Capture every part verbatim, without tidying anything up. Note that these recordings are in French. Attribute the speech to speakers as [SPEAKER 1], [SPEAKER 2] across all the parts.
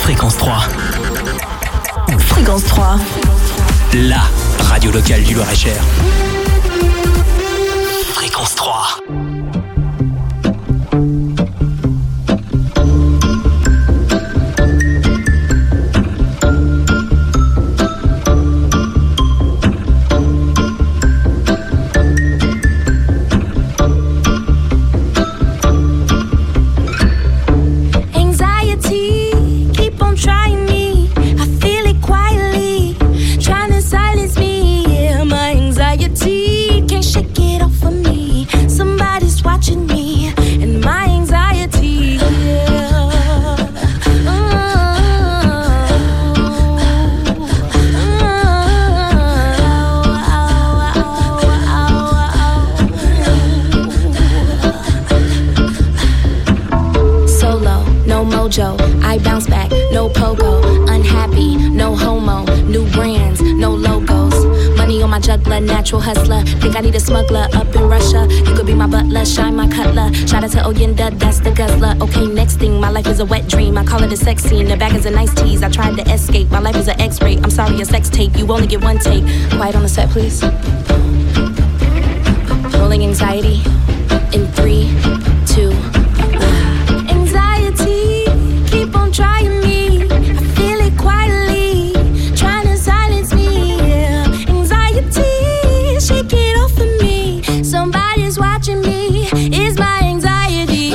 [SPEAKER 1] Fréquence trois.
[SPEAKER 2] Fréquence trois.
[SPEAKER 1] La radio locale du Loir-et-Cher. Fréquence trois.
[SPEAKER 3] I bounce back, no pogo, unhappy, no homo, new brands, no logos, money on my juggler, natural hustler, think I need a smuggler up in Russia, you could be my butler, shine my cutler, shout out to Oyenda, that's the guzzler, okay next thing, my life is a wet dream, I call it a sex scene, the bag is a nice tease, I tried to escape, my life is an x-ray, I'm sorry a sex tape, you only get one take, quiet on the set please, rolling anxiety, in three, two, one, anxiety, keep on trying me, I feel it quietly, trying to silence me, yeah. Anxiety, shake it off of me, somebody's watching me, it's my anxiety.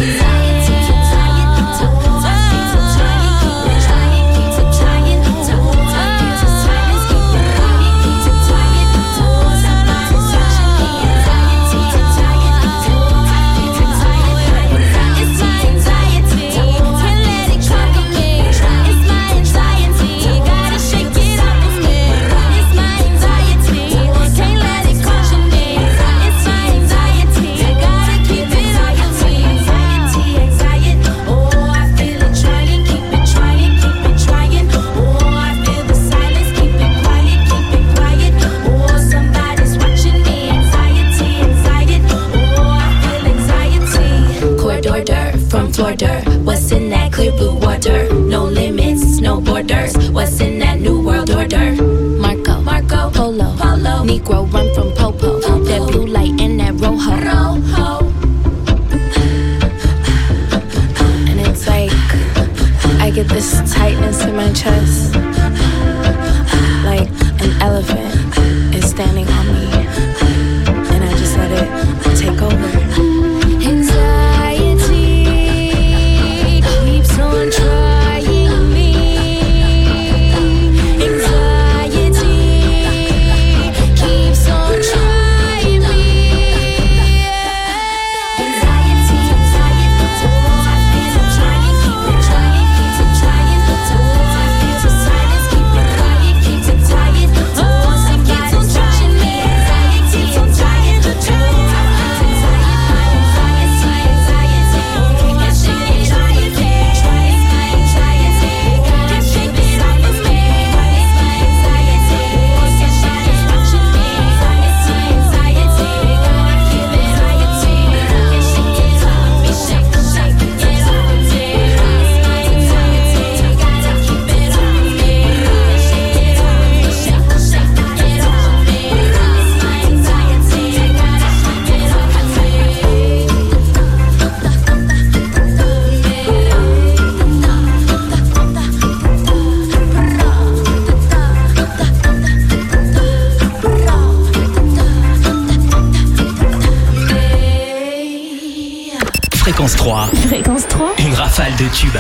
[SPEAKER 3] What's in that clear blue water? No limits, no borders. What's in that new world order? Marco, Marco, Polo, Polo, Negro run from Popo. Popo. That blue light and that rojo. Rojo. And it's like I get this tightness in my chest, like an elephant is standing on me, and I just let it take over. Trying me, anxiety keeps on trying me, anxiety, anxiety, oh I feel I'm trying, keep it trying, keep it trying, oh I feel the silence, keep it quiet, keep it tired, oh somebody's watching me, anxiety, anxiety, oh I feel anxiety, anxiety, oh I shake it, trying, keep it trying.
[SPEAKER 1] Fréquence trois.
[SPEAKER 2] Fréquence trois.
[SPEAKER 1] Une rafale de tubes.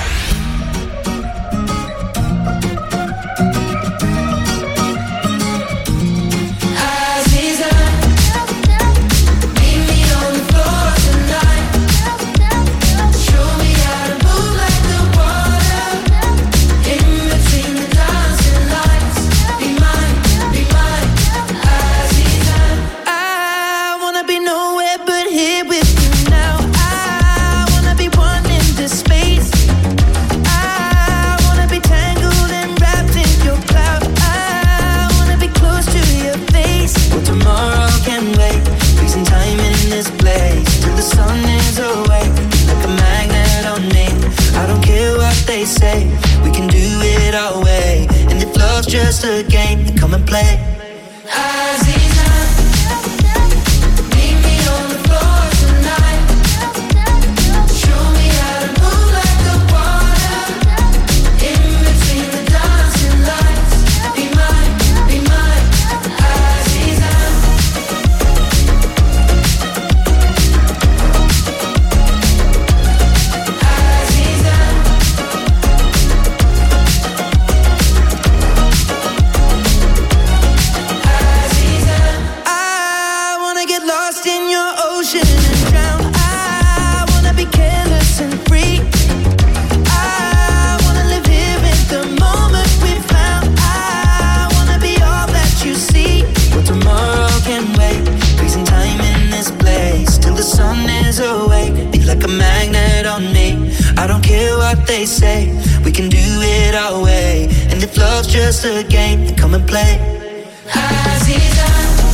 [SPEAKER 4] Say we can do it. love's just a game, then come and play. Aziza, meet me on the floor tonight. Show me how to move like the water in between the dancing lights. Be mine, be mine, Aziza. Aziza. I wanna get lost in your ocean and drown. I wanna be careless and free. I wanna live here in the moment we found. I wanna be all that you see. Well, tomorrow can wait. Freezing time in this place till the sun is awake. Be like a magnet on me. I don't care what they say. We can do it our way. And if love's just a game, then come and play. Aziza,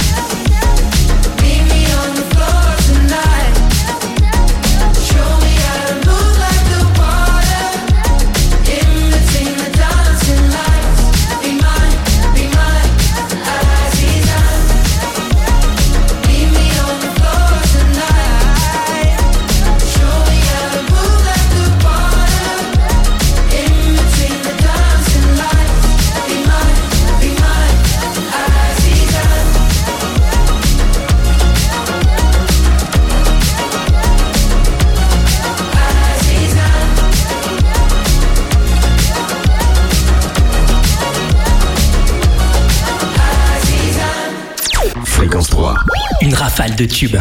[SPEAKER 4] meet me on the floor tonight. Show me how to move like the water in between the dancing lights. Be mine, be mine, Aziza. Meet me on the floor tonight. Show me how to move like the water in between the dancing lights. Be mine, be mine, Aziza.
[SPEAKER 1] Fréquence trois. Une rafale de tubes.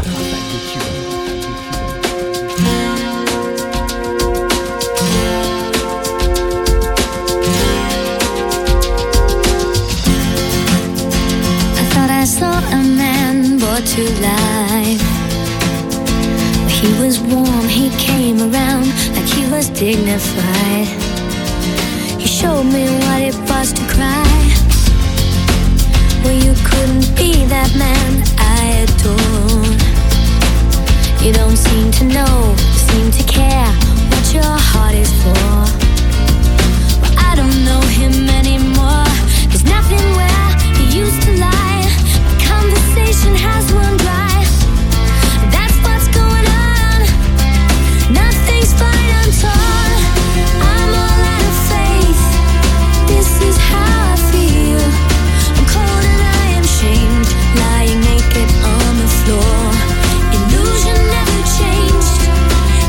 [SPEAKER 3] I thought I saw a man brought to life. He was warm, he came around like he was dignified. He showed me what it was to cry. Well, you couldn't be that man I adore. You don't seem to know, seem to care what your heart is for. Well, I don't know him anymore. There's nothing where he used to lie. My conversation has run dry. That's what's going on. Nothing's fine, I'm torn. I'm all out of faith. This is how I feel. I'm cold and I am shamed, lying naked on the floor. Illusion never changed.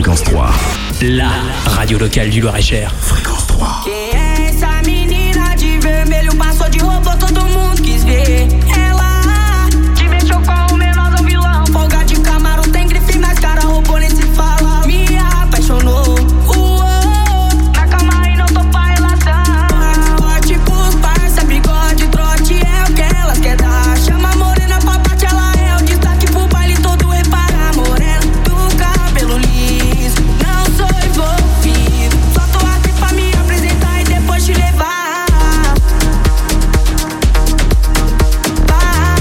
[SPEAKER 5] Fréquence trois.
[SPEAKER 1] La radio locale du Loir-et-Cher.
[SPEAKER 5] Fréquence trois.
[SPEAKER 6] Quem é essa menina de vermelho? Passou de robô, todo mundo quis ver. Ela te mexeu com o menor do vilão. Folga de Camaro, tem grife na cara, robô nem se fala. Me apaixonou. Uou, na cama e não tô pra relação. Forte pros parça, bigode, trote é o que elas quer dar. Chama a morena pra bate, ela é o destaque pro baile todo. Repara, morena do cabelo liso. Não sou envolvido, só tô aqui pra me apresentar e depois te levar. Vai.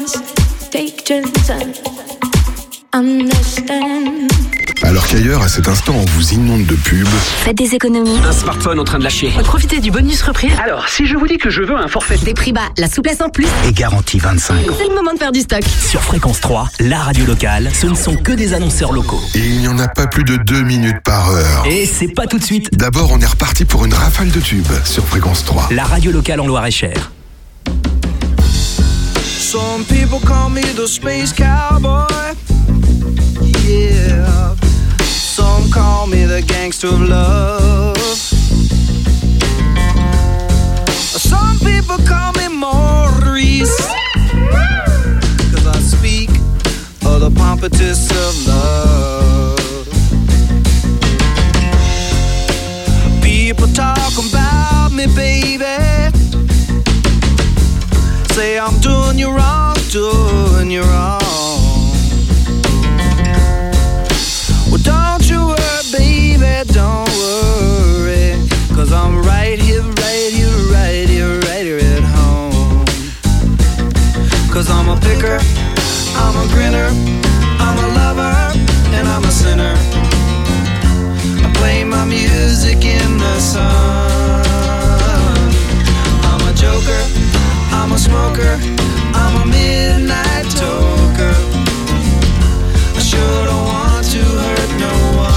[SPEAKER 2] must take just understand.
[SPEAKER 5] Alors qu'ailleurs, à cet instant, on vous inonde de pubs.
[SPEAKER 3] Faites des économies.
[SPEAKER 1] Un smartphone en train de lâcher.
[SPEAKER 2] Profitez du bonus reprise.
[SPEAKER 1] Alors, si je vous dis que je veux un forfait
[SPEAKER 2] Des prix bas, la souplesse en plus.
[SPEAKER 1] et garantie vingt-cinq ans.
[SPEAKER 2] C'est le moment de faire du stock.
[SPEAKER 1] Sur Fréquence trois, la radio locale, ce ne sont que des annonceurs locaux.
[SPEAKER 5] Et il n'y en a pas plus de deux minutes par heure.
[SPEAKER 1] Et c'est pas tout de suite.
[SPEAKER 5] D'abord, on est reparti pour une rafale de tubes sur Fréquence trois.
[SPEAKER 1] La radio locale en Loir-et-Cher.
[SPEAKER 7] Some people call me the space cowboy. Yeah. Some call me the gangster of love. Some people call me Maurice, 'cause I speak of the pompatus of love. People talk about me, baby. Say I'm doing you wrong, doing you wrong. Well, don't you worry, baby, don't worry, 'cause I'm right here, right here, right here, right here at home. 'Cause I'm a picker, I'm a grinner, I'm a lover, and I'm a sinner. I play my music in the sun. I'm a joker, I'm a smoker, I'm a midnight toker. I sure don't want to hurt no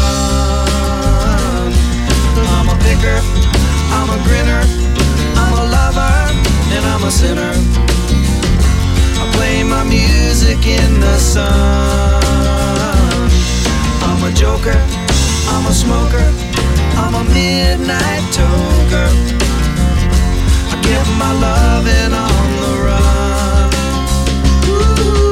[SPEAKER 7] one. I'm a picker, I'm a grinner, I'm a lover, and I'm a sinner. I play my music in the sun. I'm a joker, I'm a smoker, I'm a midnight toker. I get my loving on the run. Ooh.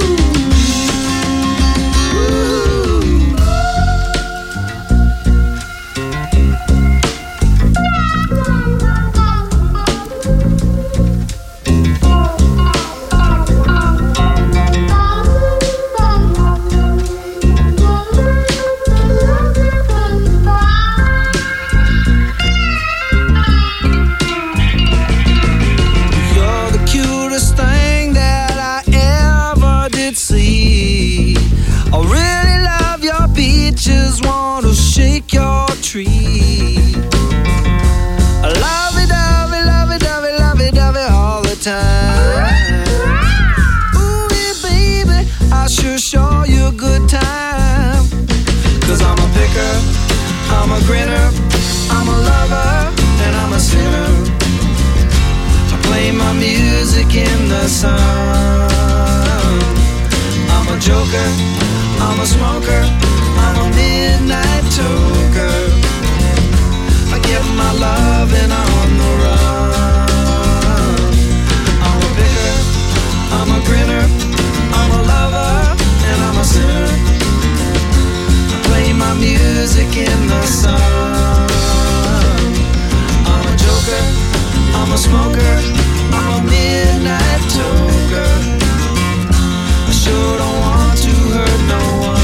[SPEAKER 7] Tree. I love it, love it, love it, love it, love it, love it all the time. Ooh, yeah, baby, I sure show you a good time. 'Cause I'm a picker, I'm a grinner, I'm a lover, and I'm a sinner. I play my music in the sun. I'm a joker, I'm a smoker, I'm a midnight toker. I get my loving on the run. I'm a picker, I'm a grinner, I'm a lover, and I'm a sinner. I play my music in the sun. I'm a joker, I'm a smoker, I'm a midnight toker. I sure don't want to hurt no one.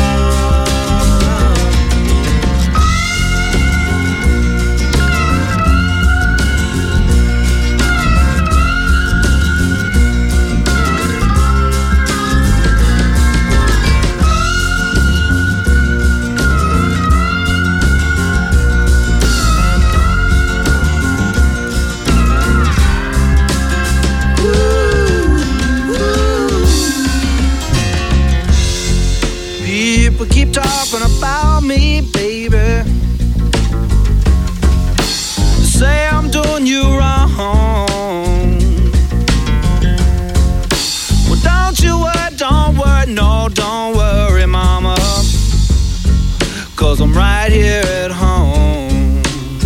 [SPEAKER 7] People keep talking about me, baby. Say I'm doing you wrong. Well, don't you worry, don't worry, no, don't worry, mama. 'Cause I'm right here at home.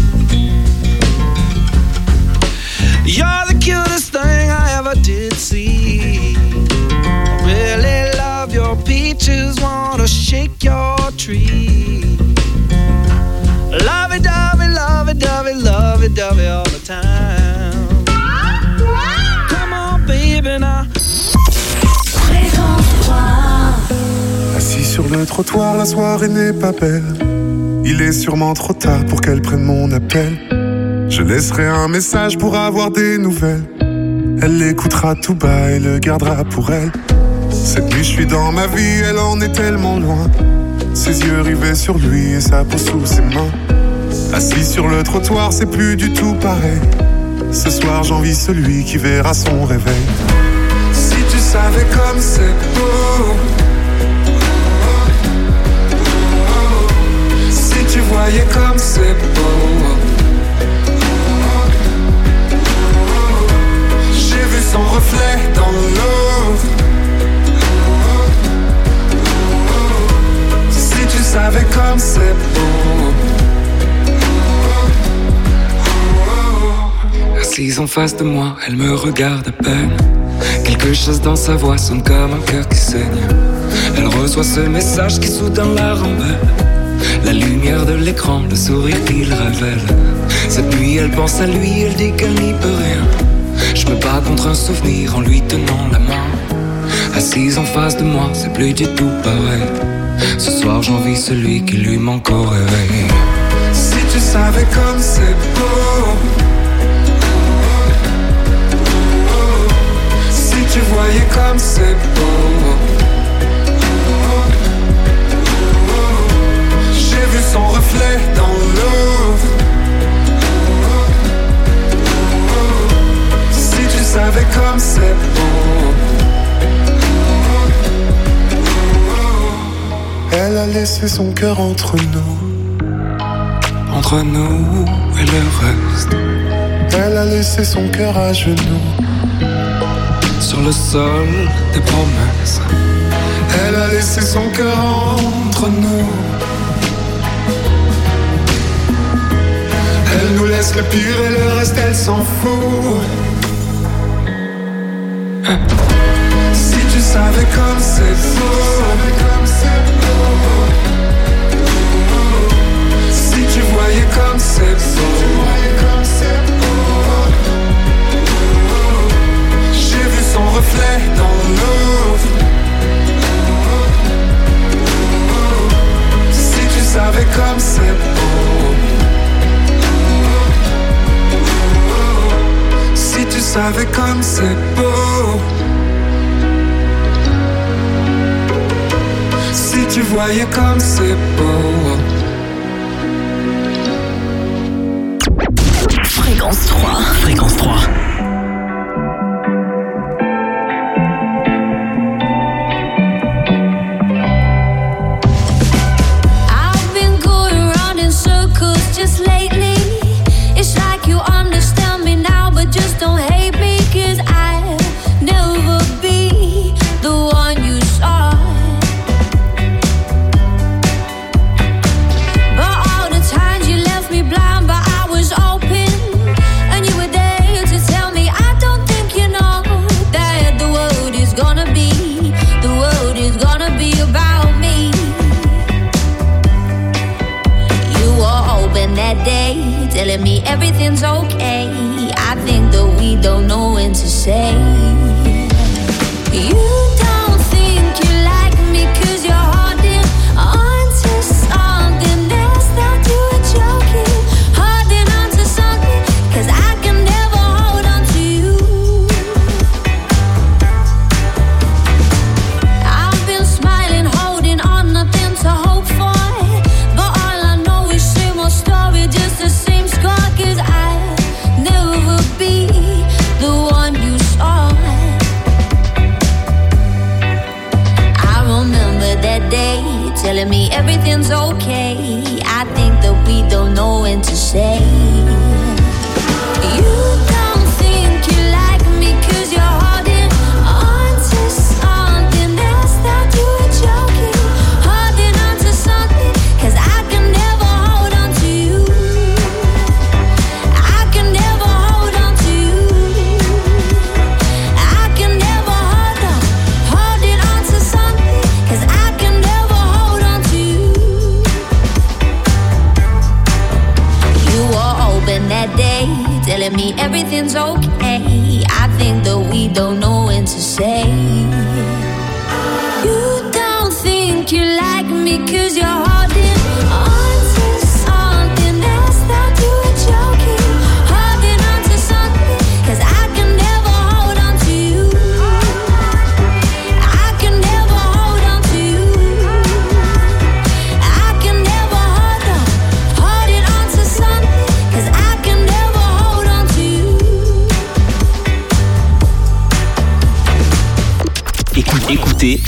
[SPEAKER 7] You're the cutest thing I ever did see. I really love your peaches, wanna shake your tree. Love it, love it, love it, love it, love it, love it all the time. Come on, baby, now.
[SPEAKER 8] Assis sur le trottoir, la soirée n'est pas belle. Il est sûrement trop tard pour qu'elle prenne mon appel. Je laisserai un message pour avoir des nouvelles. Elle l'écoutera tout bas et le gardera pour elle. Cette nuit je suis dans ma vie, elle en est tellement loin. Ses yeux rivés sur lui et sa peau sous ses mains. Assis sur le trottoir, c'est plus du tout pareil. Ce soir j'envie celui qui verra son réveil. Si tu savais comme c'est beau, si tu voyais comme c'est beau. J'ai vu son reflet dans l'eau. Si tu savais comme c'est beau.
[SPEAKER 9] Assise en face de moi, elle me regarde à peine. Quelque chose dans sa voix sonne comme un cœur qui saigne. Elle reçoit ce message qui soudain la rend belle. La lumière de l'écran, le sourire qu'il révèle. Cette nuit elle pense à lui, elle dit qu'elle n'y peut rien. Je me bats contre un souvenir en lui tenant la main. Assise en face de moi, c'est plus du tout pareil. Ce soir j'envie celui qui lui manque au réveil.
[SPEAKER 8] Si tu savais comme c'est beau. Si tu voyais comme c'est beau. J'ai vu son reflet dans l'eau. Si tu savais comme c'est beau. Elle a laissé son cœur entre nous.
[SPEAKER 9] Entre nous et le reste.
[SPEAKER 8] Elle a laissé son cœur à genoux.
[SPEAKER 9] Sur le sol des promesses.
[SPEAKER 8] Elle a laissé son cœur entre nous. Elle nous laisse le pire et le reste elle s'en fout. Si tu savais comme c'est beau. Si tu voyais comme c'est beau. J'ai vu son reflet dans l'eau. Si tu savais comme c'est beau. Si tu savais comme c'est beau. Si tu voyais comme c'est beau.
[SPEAKER 1] Fréquence trois. Fréquence trois.
[SPEAKER 3] I've been going around in circles just lately. It's like you understand me now, but just don't hate me, 'cause I'll never be the one you saw. But all the times you left me blind, but I was open, and you were there to tell me I don't think you know that the world is gonna be, the world is gonna be about me. You were open that day, telling me everything's okay. I think that we don't know when to say. You don't think you like me 'cause you're holding on to something else that you were joking. Holding on to something 'cause I can never hold on to you. I've been smiling, holding on, nothing to hope for. But all I know is same old story, just the same score, 'cause I'll never be the one you saw. I remember that day, telling me everything's okay. I think that we don't know when to say. You don't think you like me 'cause you're holding on to something else that you were joking. Holding on to something 'cause I can never hold on to you. I can never hold on to you. I can never hold on, holding on to something 'cause I can never hold on to you. You were open that day, telling me everything's okay. I think that we don't know when to say. You don't think you like me 'cause you're holding on to something else that you were joking. Holding on to something 'cause I can never hold on to you. I can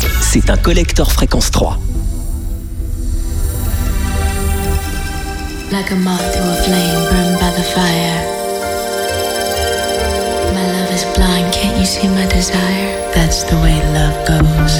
[SPEAKER 1] C'est un collector Fréquence trois.
[SPEAKER 3] Like a moth to a flame burned by the fire. My love is blind, can't you see my desire? That's the way love goes.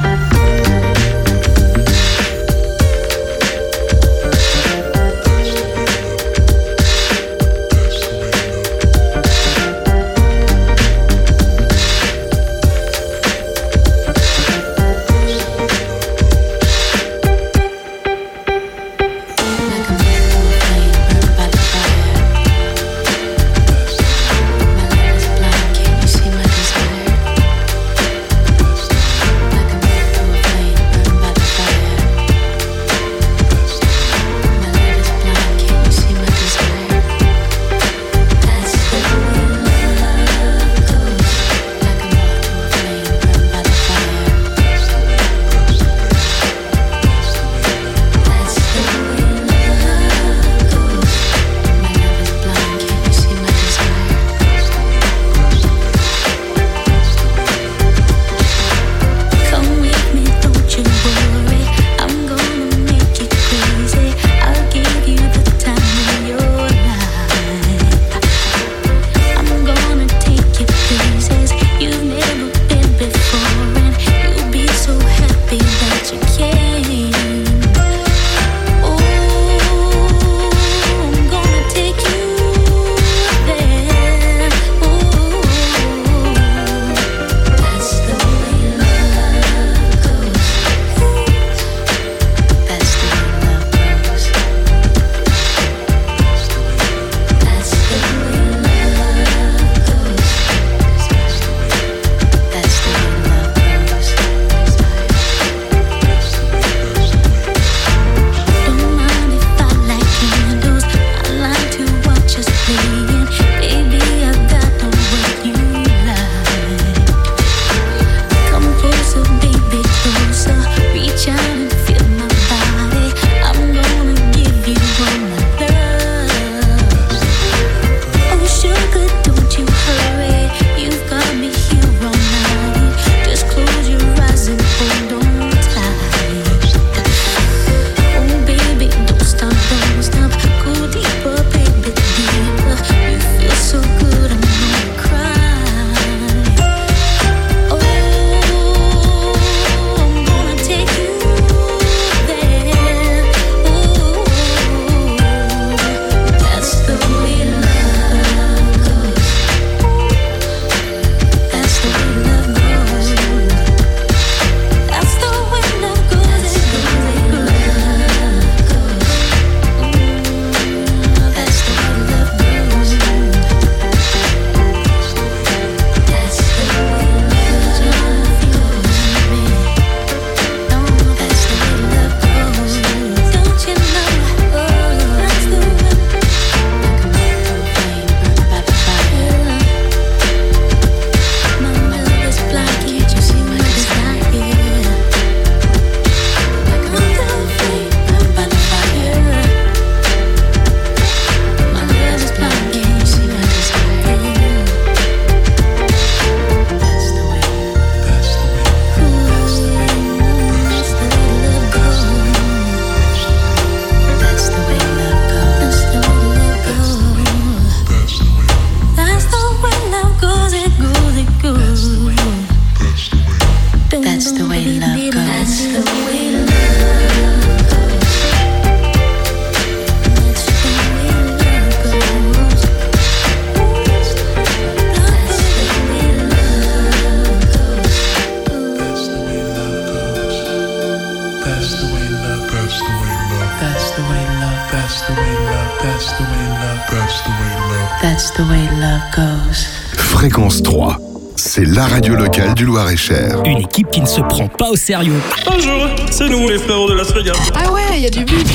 [SPEAKER 10] That's the way love goes.
[SPEAKER 5] Fréquence trois, c'est la radio locale du Loir-et-Cher.
[SPEAKER 1] Une équipe qui ne se prend pas au sérieux.
[SPEAKER 11] Bonjour, c'est nous les frérots de la Strega.
[SPEAKER 2] Ah ouais, il y a du but.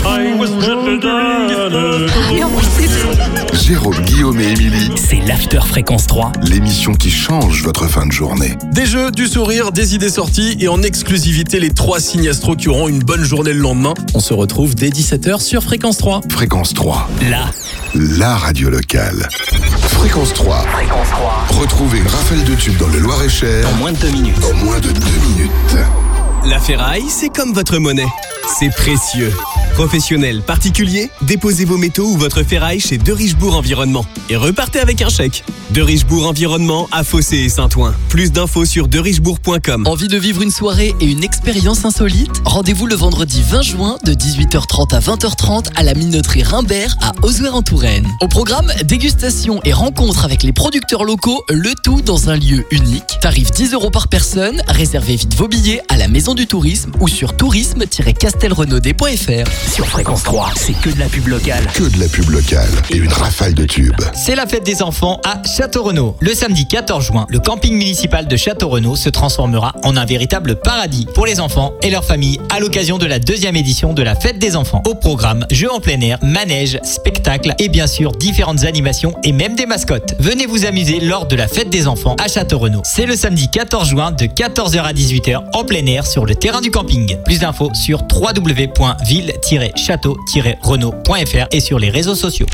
[SPEAKER 2] Et en plus,
[SPEAKER 5] Jérôme, Guillaume et Émilie.
[SPEAKER 1] C'est l'After Fréquence trois.
[SPEAKER 5] L'émission qui change votre fin de journée.
[SPEAKER 11] Des jeux, du sourire, des idées sorties et en exclusivité les trois signes astro qui auront une bonne journée le lendemain. On se retrouve dès dix-sept heures sur Fréquence trois.
[SPEAKER 5] Fréquence trois.
[SPEAKER 1] La
[SPEAKER 5] la radio locale. Fréquence trois.
[SPEAKER 1] Fréquence trois.
[SPEAKER 5] Retrouvez une rafale de tubes dans le Loir-et-Cher.
[SPEAKER 1] En moins de deux minutes.
[SPEAKER 5] En moins de deux minutes.
[SPEAKER 12] La ferraille, c'est comme votre monnaie. C'est précieux. Professionnels, particuliers, déposez vos métaux ou votre ferraille chez De Richebourg Environnement et repartez avec un chèque. De Richebourg Environnement à Fossé et Saint-Ouen. Plus d'infos sur de richebourg point com.
[SPEAKER 13] Envie de vivre une soirée et une expérience insolite? Rendez-vous le vendredi vingt juin de dix-huit heures trente à vingt heures trente à la minoterie Rimbert à Ozouer-en-Touraine. Au programme, dégustation et rencontre avec les producteurs locaux, le tout dans un lieu unique. Tarif dix euros par personne, réservez vite vos billets à la Maison du Tourisme ou sur tourisme tiret castelrenaudet point f r.
[SPEAKER 1] Sur Fréquence trois, c'est que de la pub locale.
[SPEAKER 5] Que de la pub locale et une rafale de tubes.
[SPEAKER 14] C'est la fête des enfants à Château-Renaud. Le samedi quatorze juin, le camping municipal de Château-Renaud se transformera en un véritable paradis pour les enfants et leurs familles à l'occasion de la deuxième édition de la fête des enfants. Au programme, jeux en plein air, manèges, spectacles et bien sûr différentes animations et même des mascottes. Venez vous amuser lors de la fête des enfants à Château-Renaud. C'est le samedi quatorze juin de quatorze heures à dix-huit heures en plein air sur le terrain du camping. Plus d'infos sur w w w point ville tiret château tiret renaud point f r et sur les réseaux sociaux.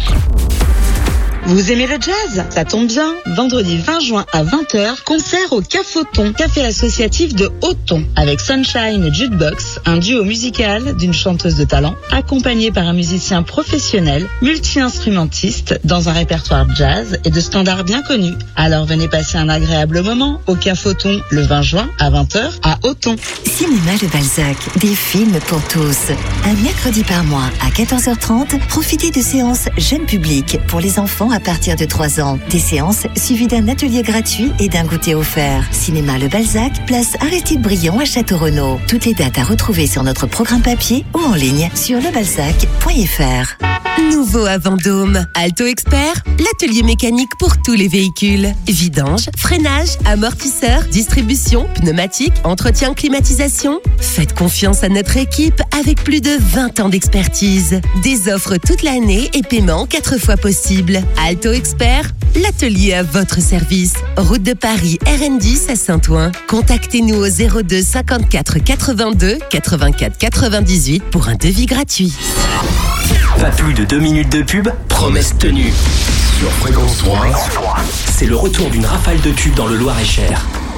[SPEAKER 15] Vous aimez le jazz? Ça tombe bien. Vendredi vingt juin à vingt heures, concert au Cafoton, café associatif de Auton, avec Sunshine Jukebox, un duo musical d'une chanteuse de talent, accompagné par un musicien professionnel, multi-instrumentiste, dans un répertoire jazz et de standards bien connus. Alors venez passer un agréable moment au Cafoton le vingt juin à vingt heures à Auton.
[SPEAKER 16] Cinéma Le Balzac, des films pour tous. Un mercredi par mois à quatorze heures trente, profitez de séances jeunes publics pour les enfants à partir de trois ans. Des séances suivies d'un atelier gratuit et d'un goûter offert. Cinéma Le Balzac, place Aristide Briand à Château-Renaud. Toutes les dates à retrouver sur notre programme papier ou en ligne sur lebalzac point f r.
[SPEAKER 17] Nouveau à Vendôme, Alto Expert, l'atelier mécanique pour tous les véhicules. Vidange, freinage, amortisseur, distribution, pneumatique, entretien, climatisation. Faites confiance à notre équipe avec plus de vingt ans d'expertise. Des offres toute l'année et paiement quatre fois possible. Alto Expert, l'atelier à votre service. Route de Paris R N dix à Saint-Ouen. Contactez-nous au zéro deux cinquante-quatre quatre-vingt-deux quatre-vingt-quatre quatre-vingt-dix-huit pour un devis gratuit.
[SPEAKER 1] Pas plus de deux minutes de pub, promesse tenue.
[SPEAKER 5] Sur Fréquence trois,
[SPEAKER 1] c'est le retour d'une rafale de tubes dans le Loir-et-Cher.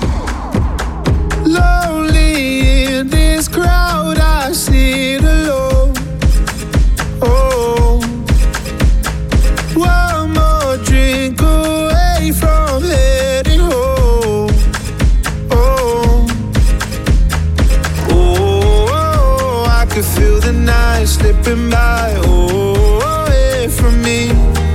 [SPEAKER 7] Lonely in this crowd, I sit alone. Oh, one more drink away from heading home. Oh, oh, oh, I could feel the night slipping by. Oh, away from me.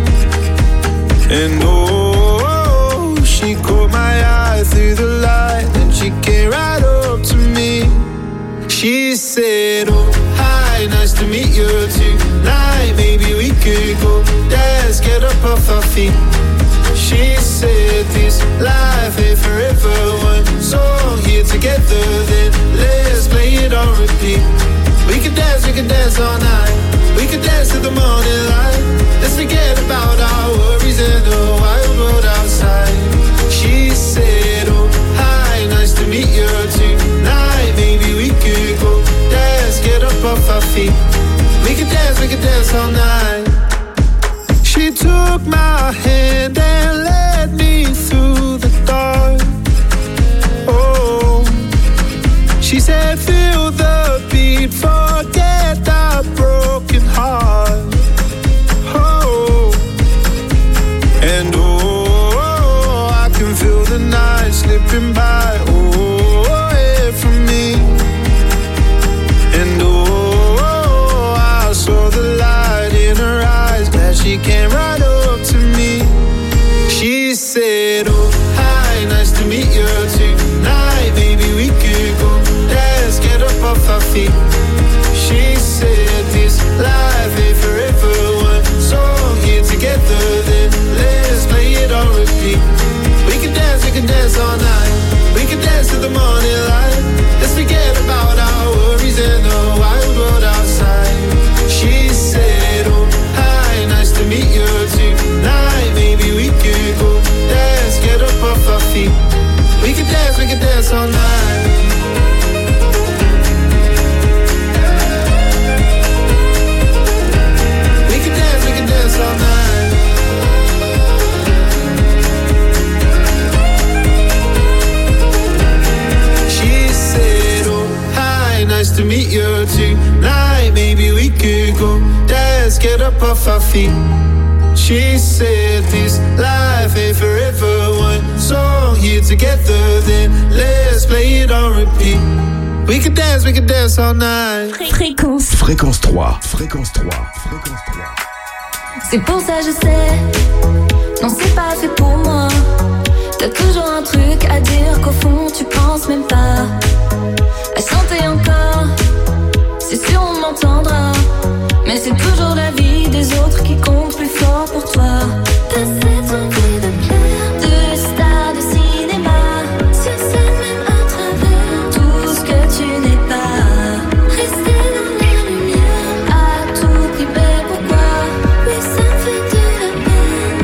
[SPEAKER 7] And oh, she caught my eye through the light. Then she came right up to me. She said, oh, hi, nice to meet you tonight. Maybe we could go dance, get up off our feet. She said, this life ain't forever. One song here together, then let's play it on repeat. We can dance, we can dance all night. We can dance to the morning light. Let's forget about our worries and the wild world outside. She said, oh, hi, nice to meet you tonight. Maybe we could go dance, get up off our feet. We can dance, we can dance all night. She took my hand and led me through the dark. Oh, she said, feel the beat, forget that broken heart. Oh, and oh, I can feel the night slipping by. Oh, away from me. And oh, I saw the light in her eyes. Glad she came right up to me. She said, oh, hi, nice to meet you tonight. Maybe we could go dance, get up off our feet.
[SPEAKER 18] nice to meet you tonight. Maybe we could go dance, get up off our feet. She said this life ain't forever. One song here together, then let's play it on repeat. We could dance, we could dance all night.
[SPEAKER 3] Fréquence.
[SPEAKER 5] Fréquence trois. Fréquence trois. Fréquence trois.
[SPEAKER 3] C'est pour ça je sais. Non, c'est pas fait pour moi. T'as toujours un truc à dire qu'au fond tu penses même pas. À chanter encore, c'est sûr on m'entendra. Mais c'est toujours la vie des autres qui compte plus fort pour toi. T'as cette envie de plaire, de star de cinéma, sur scène même à travers tout ce que tu n'es pas. Rester dans la lumière, à tout prix, mais pourquoi? Oui, ça me fait de la peine.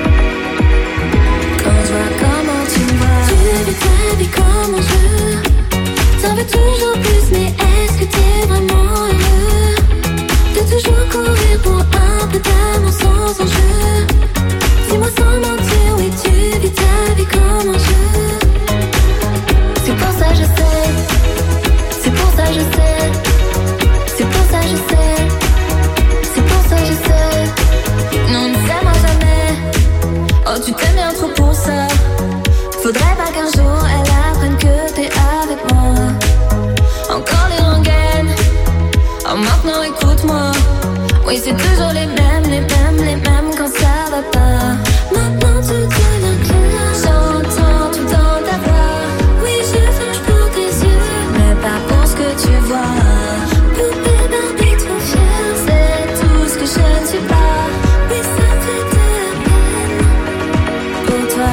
[SPEAKER 3] Quand je vois comment tu me vois, tu vis ta vie comme un jeu. T'en veux toujours plus, mais est-ce que t'es vraiment heureux? De toujours courir pour un peu d'amour sans enjeu. Dis-moi sans mentir, oui tu vis ta vie comme un jeu. C'est pour ça je sais, c'est pour ça je sais, c'est pour ça je sais, c'est pour ça je sais. Non, ne sers-moi jamais, oh tu t'aimes bien trop pour ça. Faudrait pas qu'un jour elle apprenne que t'es avec moi. Encore les rengaines, oh maintenant écoute-moi. Oui c'est toujours les mêmes, les mêmes, les mêmes quand ça va pas. Maintenant tout devient clair, j'entends tout dans ta voix. Oui je flanche pour tes yeux, mais pas pour ce que tu vois. Poupée Barbie trop fière, c'est tout ce que je ne suis pas. Oui ça fait de la peine pour toi.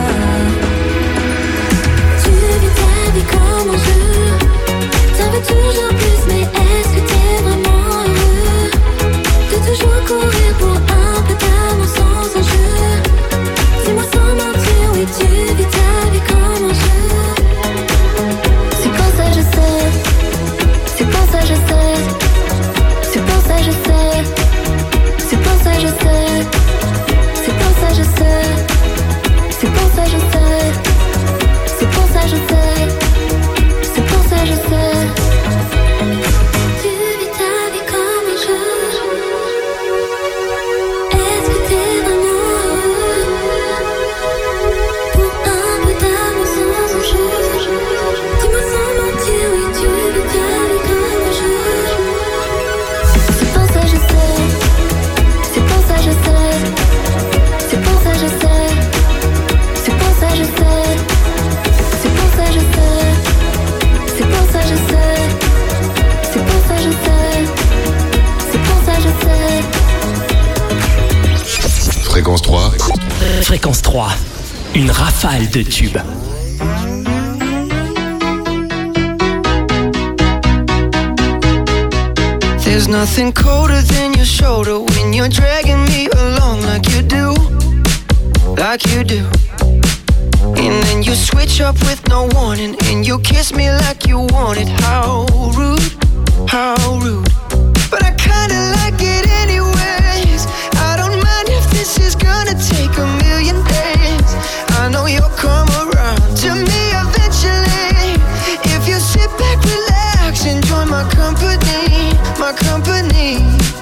[SPEAKER 3] Tu vis ta vie comme un jeu. T'en veux toujours plus, mais est-ce que t'es vraiment heureux? De toujours courir pour un peu d'amour sans enjeu. Dis-moi sans mentir, oui tu vis ta vie comme un jeu. C'est pour ça je sais, c'est pour ça je sais, c'est pour ça je sais, c'est pour ça je sais, c'est pour ça je sais, c'est pour ça je sais, c'est pour ça je sais, c'est pour ça je sais. Tu vis ta vie comme un jeu. Est-ce que t'es vraiment heureux? Pour un peu d'amour sans enjeu. Dis-moi sans mentir, oui tu vis ta vie comme un jeu. C'est pour ça je sais, c'est pour ça je sais, c'est pour ça je sais, c'est pour ça je sais, c'est pour ça je sais, c'est pour ça je sais, c'est pour ça je sais, c'est pour ça je sais.
[SPEAKER 5] Fréquence trois.
[SPEAKER 1] Fréquence trois. Une rafale de tubes.
[SPEAKER 7] There's nothing colder than your shoulder when you're dragging me along like you do, like you do. And then you switch up with no warning, and you kiss me like you want it. How rude, how rude. But I kinda like it anyways. I don't mind if this is gonna take a million days. I know you'll come around to me eventually. If you sit back, relax, enjoy my company, my company.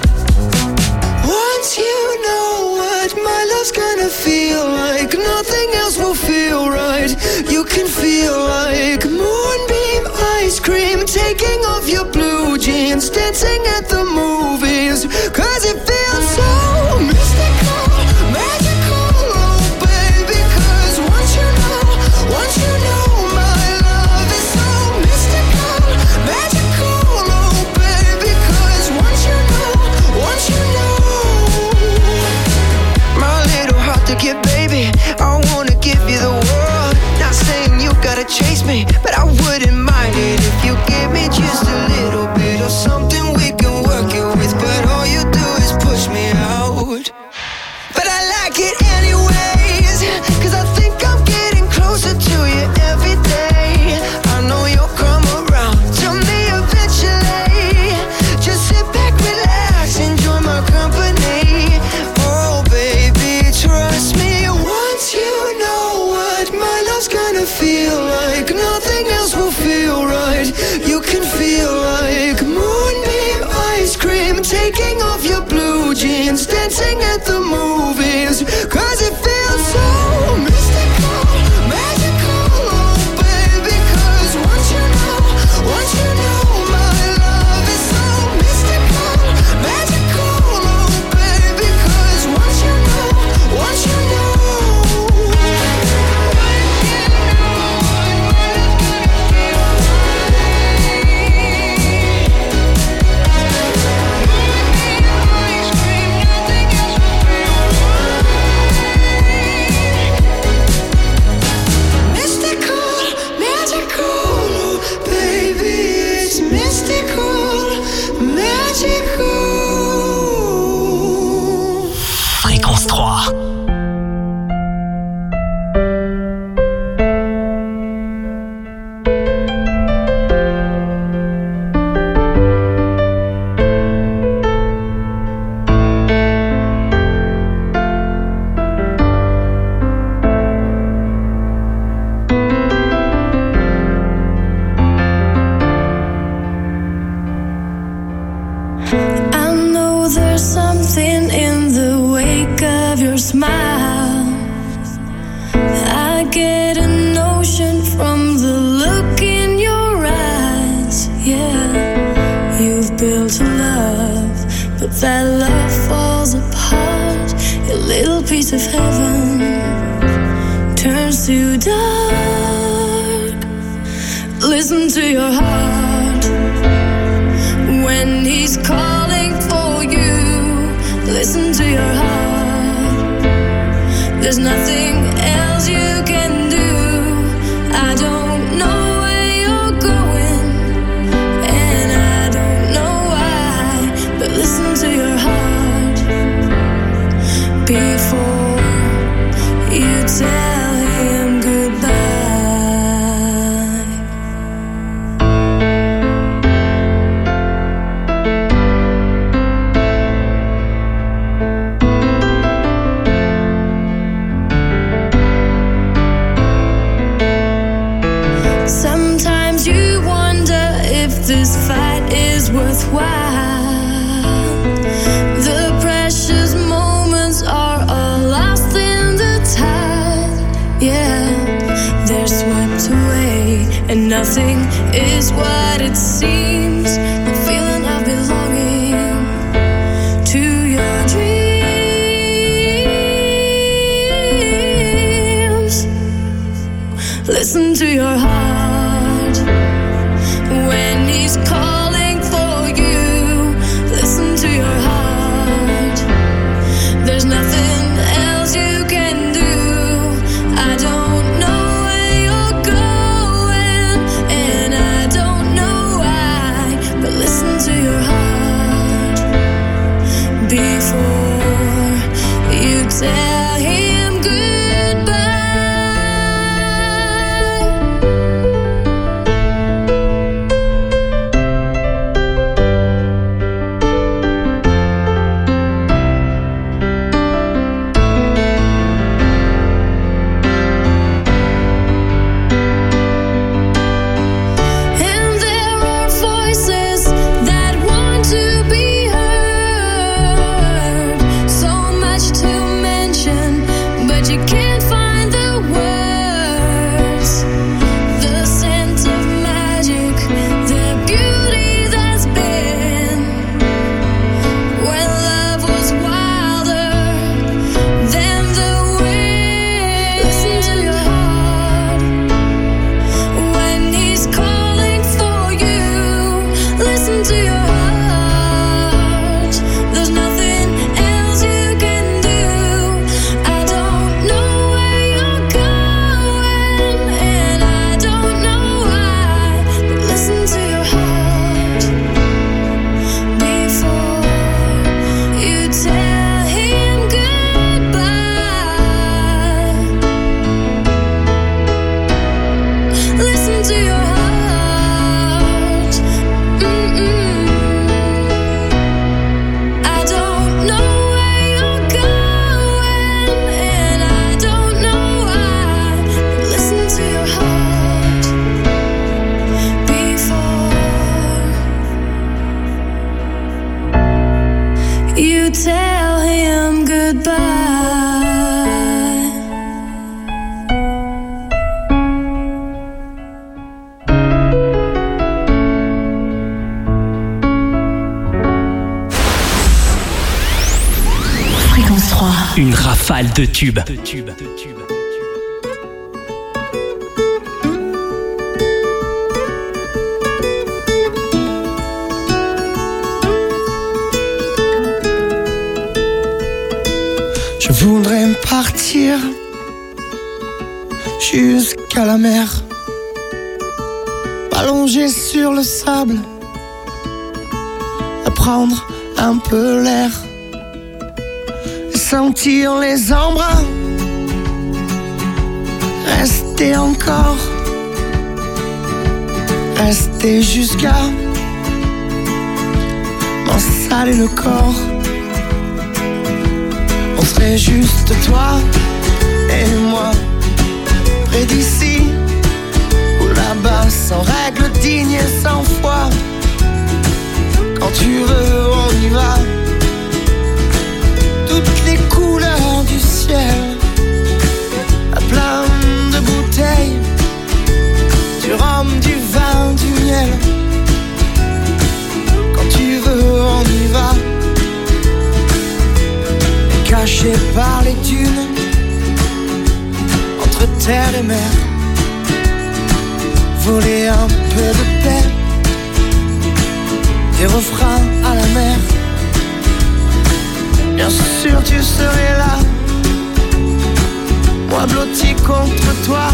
[SPEAKER 7] Once you know what my love's gonna feel like, nothing else will feel right. You can feel like moonbeam ice cream, taking off your blue jeans, dancing at the movies. Cause it feels so mystical, magical, oh baby. Cause once you know, once you know my love is so mystical, magical, oh baby. Cause once you know, once you know, my little heart to get, baby, I wanna give you the world. Not saying you gotta chase me, but I wouldn't mind it if you give me just a little bit of something we can
[SPEAKER 4] mystical, magical.
[SPEAKER 1] Fréquence trois.
[SPEAKER 19] That love falls apart. Your little piece of heaven turns to dark. Listen to your heart when he's calling for you. Listen to your heart. There's nothing else you can do. I don't know where you're going, and I don't know why, but listen to your heart before you tell him goodbye. Sometimes you wonder if this fight is worthwhile. The precious moments are all lost in the tide. Yeah, they're swept away, and nothing is what it seems. The feeling of belonging to your dreams. Listen to your heart when he's calling for you. Listen to your heart. There's nothing else you can do. I don't know where you're going, and I don't know why, but listen to your heart before you tell him goodbye. And there are voices that want to be heard. So much to mention, but you can't find the words. The scent of magic, the beauty that's been when love was wilder than the wind. Listen to your heart when he's calling for you. Listen to your heart. There's nothing else you can do. I don't know where you're going, and I don't know why, but listen to your heart before you tell him goodbye. Listen to your heart. Mm-mm. I don't know where you're going, and I don't know why, but listen to your heart before you tell him goodbye.
[SPEAKER 1] Fréquence trois. Une rafale de tubes.
[SPEAKER 7] Je voudrais partir jusqu'à la mer, allongé sur le sable, prendre un peu l'air et sentir les embruns. Rester encore, rester jusqu'à m'en saler le corps. On serait juste toi et moi, près d'ici ou là-bas, sans règles dignes et sans foi. Quand tu veux, on y va. Toutes les couleurs du ciel, à plein de bouteilles, du rhum, du vin, du miel. Quand tu veux, on y va. Et caché par les dunes, entre terre et mer, voler un peu de paix, des refrains à la mer. Bien sûr tu serais là, moi blotti contre toi.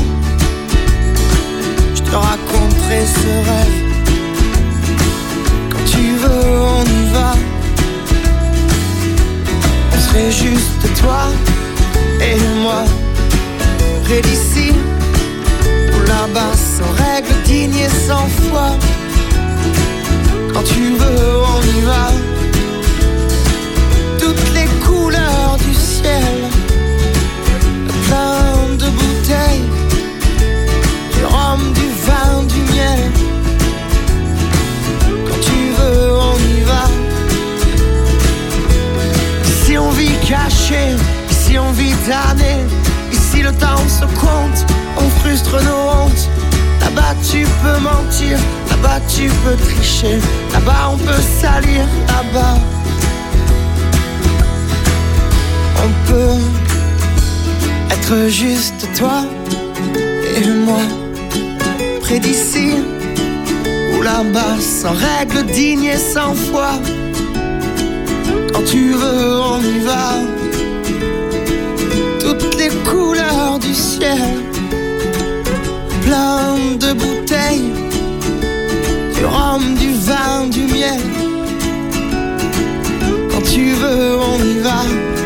[SPEAKER 7] Je te raconterai ce rêve. Quand tu veux, on y va. On serait juste toi et moi, près d'ici ou là-bas, sans règles dignes et sans foi. Quand tu veux, on y va. Toutes les couleurs du ciel, plein de bouteilles, du rhum, du vin, du miel. Quand tu veux, on y va. Ici on vit caché, ici on vit damné. Ici le temps se compte, on frustre nos hontes. Là-bas tu peux mentir, là-bas tu peux tricher, là-bas on peut salir, là-bas on peut être juste toi et moi, près d'ici ou là-bas, sans règles dignes et sans foi. Quand tu veux, on y va. Toutes les couleurs du ciel, plein de bouteilles, du rhum, du vin, du miel. Quand tu veux, on y va.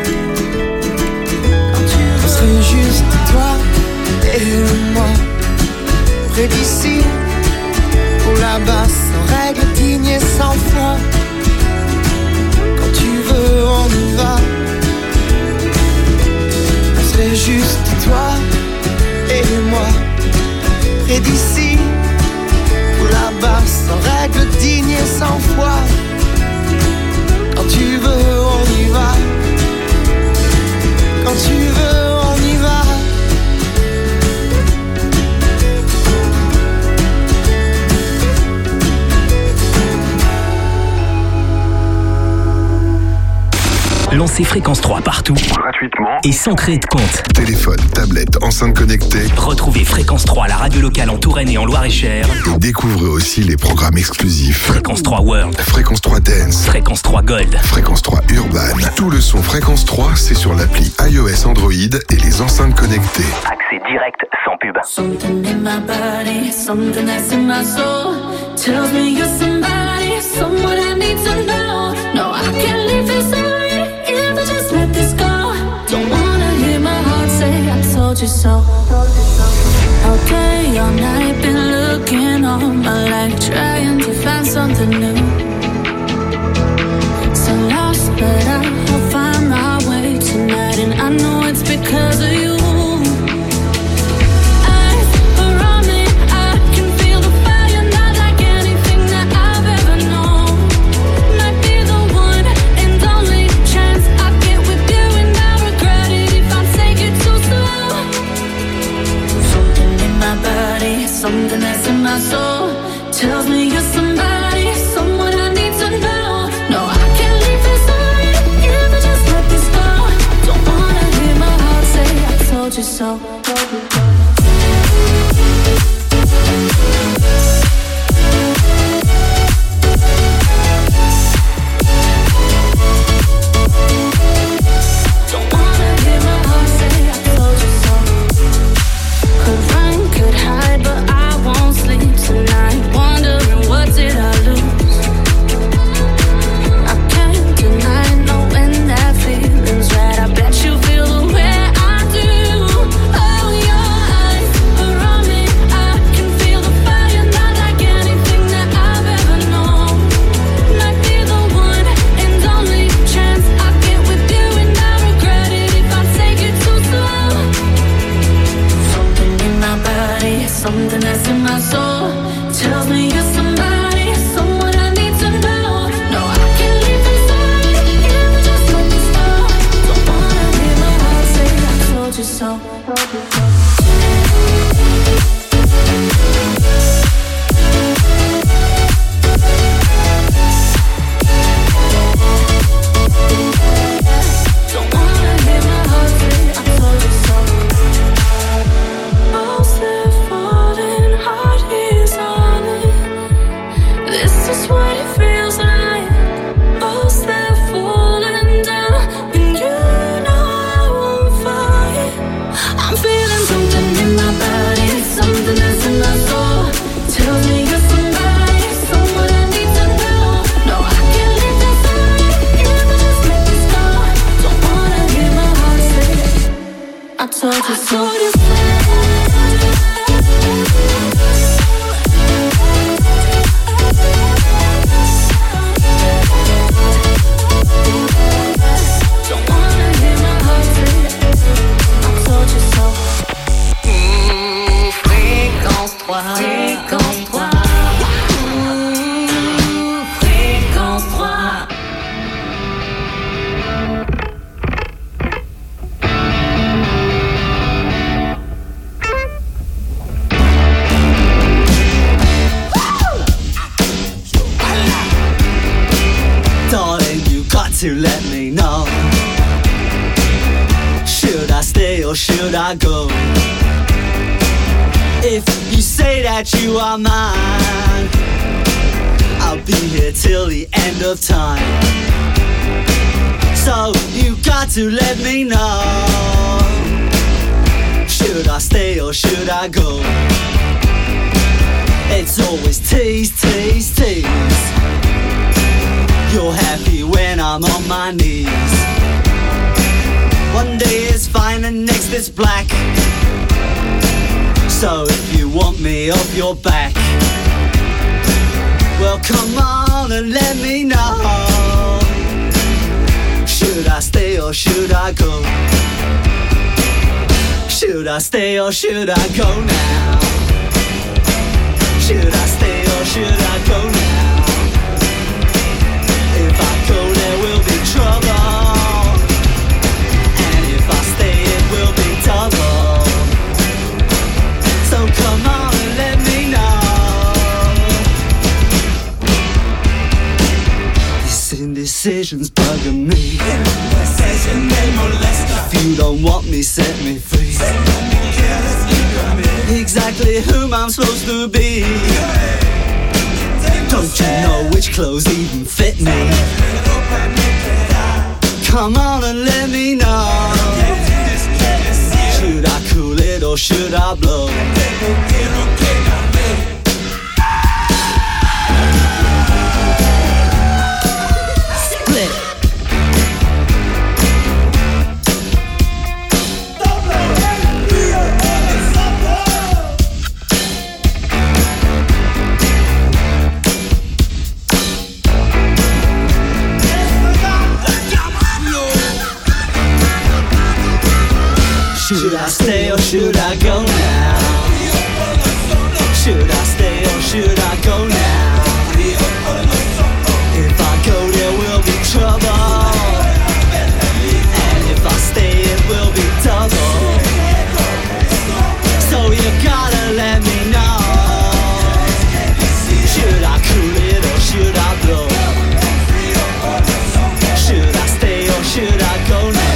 [SPEAKER 7] Quand tu veux, on serait juste toi et moi, près d'ici ou là-bas, sans règles dignes et sans foi. Quand tu veux, on y va. On serait juste toi et moi, près d'ici ou là-bas, sans règles dignes et sans foi. Quand tu veux, on y va. Quand tu veux, on y va.
[SPEAKER 1] Lancez Fréquence trois partout, gratuitement et sans créer de compte.
[SPEAKER 5] Téléphone, tablette, enceinte connectée.
[SPEAKER 1] Retrouvez Fréquence trois, la radio locale en Touraine et en Loir-et-Cher.
[SPEAKER 5] Et découvrez aussi les programmes exclusifs.
[SPEAKER 1] Fréquence trois World,
[SPEAKER 5] Fréquence trois Dance,
[SPEAKER 1] Fréquence trois Gold,
[SPEAKER 5] Fréquence trois Urban. Tout le son Fréquence trois, c'est sur l'appli iOS Android et les enceintes connectées.
[SPEAKER 1] Accès direct sans pub.
[SPEAKER 6] Something in my body, something that's in my soul, tells me you're somebody, someone I need to know. No, I can't leave this already, if I just let this go. Don't wanna hear my heart say I told you so. Okay, all night been looking all my life, trying to find something new. So lost, but I'll find my way tonight, and I know it's because of you. Something that's in my soul tells me you're somebody, somebody
[SPEAKER 19] This is what it feels like. Walls that falling down, and you know I won't fight. I'm feeling something in my body, something that's in my soul. Tells me you're somebody, someone I need to know. No, I can't leave this alone. If I just make this go, don't wanna hear my heart say, I told you so. I told you so. Fréquence trois. Fréquence trois.
[SPEAKER 20] Darling, you got to let me know. Should I stay or should I go? If you say that you are mine, I'll be here till the end of time. So you got to let me know. Should I stay or should I go? It's always tease, tease, tease. You're happy when I'm on my knees. One day is fine and next is black. So if you want me off your back, well come on and let me know. Should I stay or should I go? Should I stay or should I go now? Should I stay or should I go now? If I go there will be trouble, and if I stay it will be double. So come on and let me know. This indecision's bugging me. If you don't want me, set me free. Exactly whom I'm supposed to be. Don't you know which clothes even fit me? Come on and let me know. Should I cool it or should I blow? Split. Should I stay or should I go now? Should I stay or should I go now? If I go there will be trouble, and if I stay it will be double. So you gotta let me know. Should I cool it or should I blow? Should I stay or should I go now?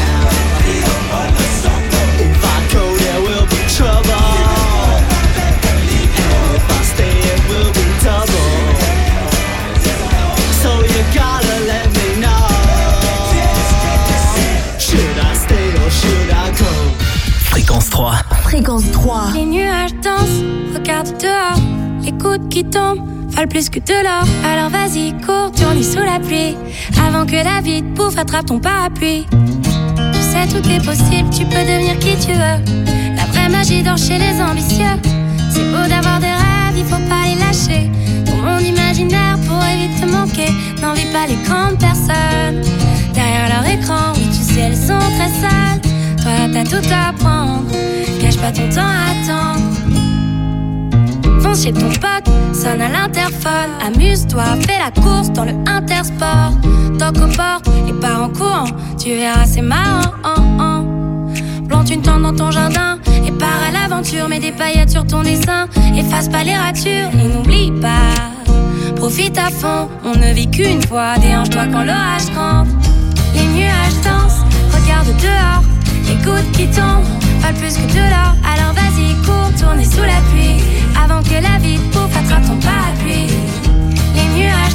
[SPEAKER 1] Fréquence trois.
[SPEAKER 3] Fréquence trois.
[SPEAKER 19] Les nuages dansent, regarde dehors. Les gouttes qui tombent valent plus que de l'or. Alors vas-y, cours, tourne sous la pluie. Avant que la vie te bouffe, attrape ton parapluie. Tu sais, tout est possible, tu peux devenir qui tu veux. La vraie magie dort chez les ambitieux. C'est beau d'avoir des rêves, il faut pas les lâcher. Ton monde imaginaire pourrait vite te manquer. N'envie pas les grandes personnes derrière leur écran. Oui, tu sais, elles sont très sales. Toi, t'as tout à apprendre. Cache pas ton temps à attendre. Fonce chez ton pote, sonne à l'interphone. Amuse-toi, fais la course dans le Intersport. Toque aux portes et pars en courant. Tu verras, c'est marrant. Plante une tente dans ton jardin et pars à l'aventure. Mets des paillettes sur ton dessin. Efface pas les ratures et n'oublie pas. Profite à fond, on ne vit qu'une fois. Déhanche-toi quand l'orage gronde. Les nuages dansent, regarde dehors. Les gouttes qui tombent valent plus que de l'or. Alors vas-y, cours, tourne sous la pluie. Avant que la vie te bouffe, attrape ton parapluie. Les nuages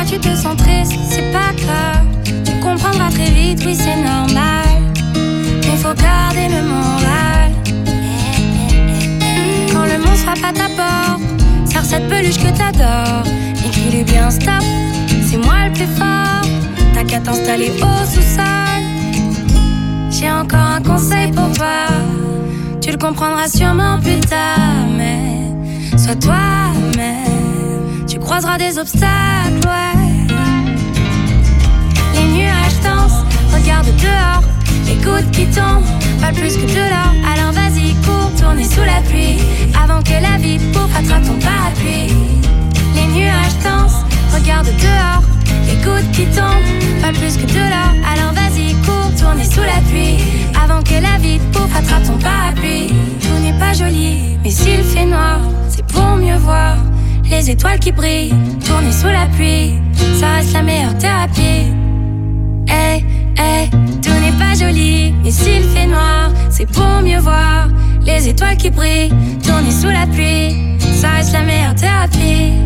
[SPEAKER 3] tu te sens triste, c'est pas grave. Tu comprendras très vite, oui c'est normal. Mais faut garder le moral. Quand le monde frappe à ta porte, sors cette peluche que t'adores. Écris-lui bien stop, c'est moi le plus fort. T'as qu'à t'installer au sous-sol. J'ai encore un conseil pour toi. Tu le comprendras sûrement plus tard. Mais sois toi-même. Tu croiseras des obstacles, ouais. Les nuages dansent, regarde dehors. Les gouttes qui tombent valent plus que de l'or. Alors vas-y, cours, tourner sous la pluie avant que la vie te bouffe, attrape ton parapluie. Les nuages dansent, regarde dehors. Les gouttes qui tombent valent plus que de l'or. Alors vas-y, cours, tourner sous la pluie avant que la vie te bouffe, attrape ton parapluie. Tout n'est pas joli, mais s'il fait noir, c'est pour mieux voir les étoiles qui brillent. Tourner sous la pluie, ça reste la meilleure thérapie. Hey, hey, tout n'est pas joli, mais s'il fait noir, c'est pour mieux voir les étoiles qui brillent. Tourner sous la pluie, ça reste la meilleure thérapie.